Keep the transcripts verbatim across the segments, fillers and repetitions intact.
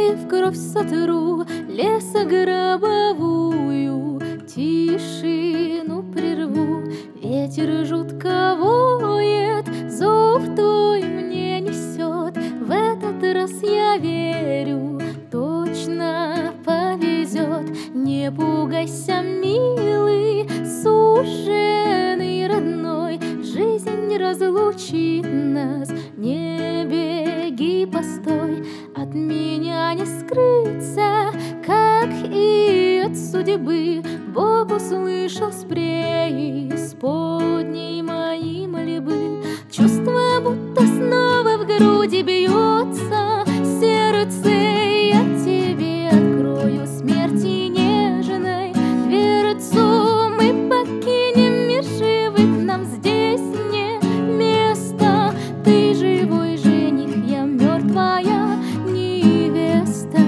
и в кровь сотру лесогробовую, тишину прерву. Ветер жутко воет, зов твой мне несет. В этот раз я верю, точно повезет. Не пугайся, милый, суженый родной, жизнь разлучит нас, не беги, постой. От меня не скрыться, как и от судьбы. Бог услышал с преисподней мои мольбы. Чувство, будто снова в груди бьется сердце. Я тебе открою смерти нежной дверцу. Мы покинем мир живых, нам здесь не место. Ты живой жених, я мертвая невеста.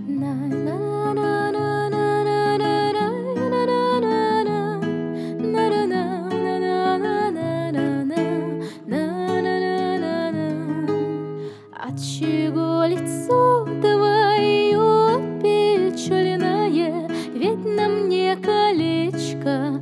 Отчего лицо твое печальное? Ведь на мне колечко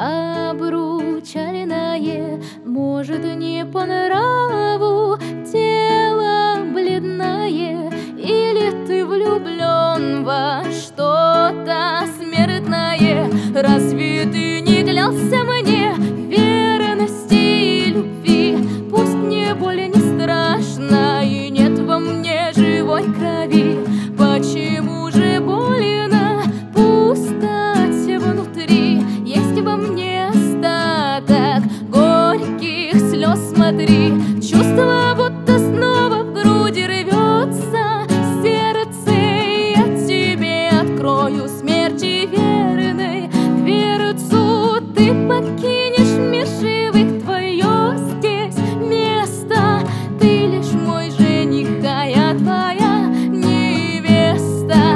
обручальное. Может, не по нраву тело бледное, или ты влюблен во что-то смертное? Разве ты не клялся мне верности и любви? Пусть мне боль не страшна и нет во мне живой крови. Почему же больно, пустоть внутри? Есть во мне остаток горьких слез, смотри. Чувство, будто снова в груди рвется сердце. Я тебе открою смерти верной дверцу. Ты покинешь мир живых, твое здесь место. Ты лишь мой жених, а я твоя невеста.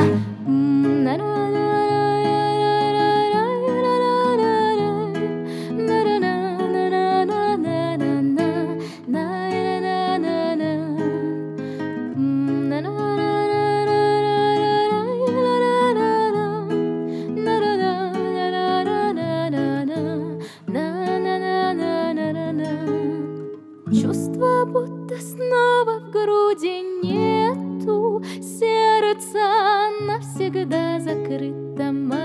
Чувство, будто снова в груди нету сердца, навсегда закрыто.